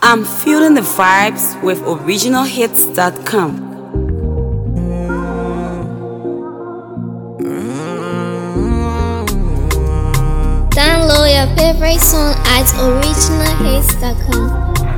I'm feeling the vibes with originalhits.com. Download your favorite song at originalhits.com.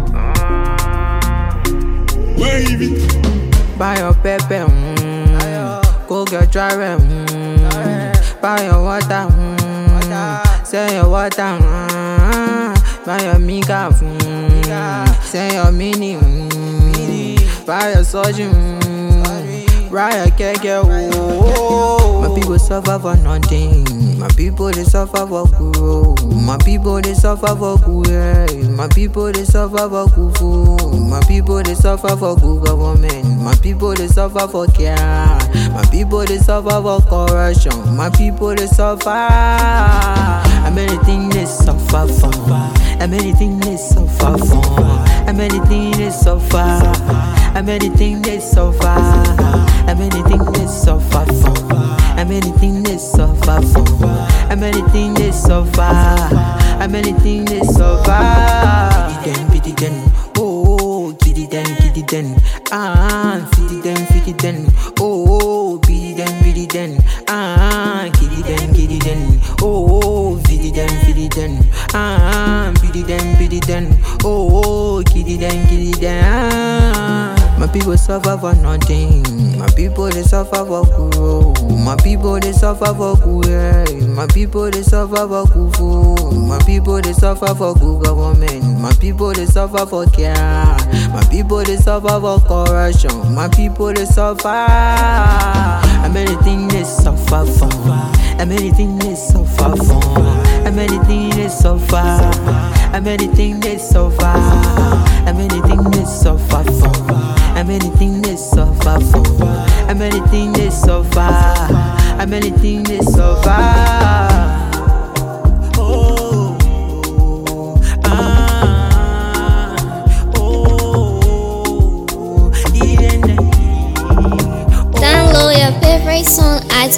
Buy your pepper, go get dry, buy your water, sell your water, buy your mica, sell your mini, buy your surgeon, buy your cake. My people suffer for nothing. My people they suffer for good. My people they suffer for good. My people they suffer for good food. My people they suffer for good government. My people they suffer for care. My people they suffer for corruption. My people they suffer. And many things they suffer for. And many things they suffer for. And many things they suffer. And many things they suffer. And many things they suffer for. And many things they suffer for. And many things they suffer. And many things they suffer. Pity them, oh, pity them, ah, pity them, oh, pity them, ah, pity them, oh, pity them, ah, pity them, oh, pity them. My people suffer for nothing. My people they suffer for good. My people they suffer for good. My people they suffer for good food. My people they suffer for good government. My people they suffer for care. My people they suffer for corruption. My people they suffer. And many things they suffer for. And many things they suffer for. And many things they suffer. And many things they suffer. And many things they suffer for. And many things they suffer for. And many things they suffer. And many things they suffer. Oh, ah, oh, yeah. Download your favorite song at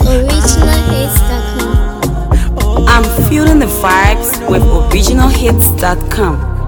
originalhits.com. I'm feeling the vibes with originalhits.com.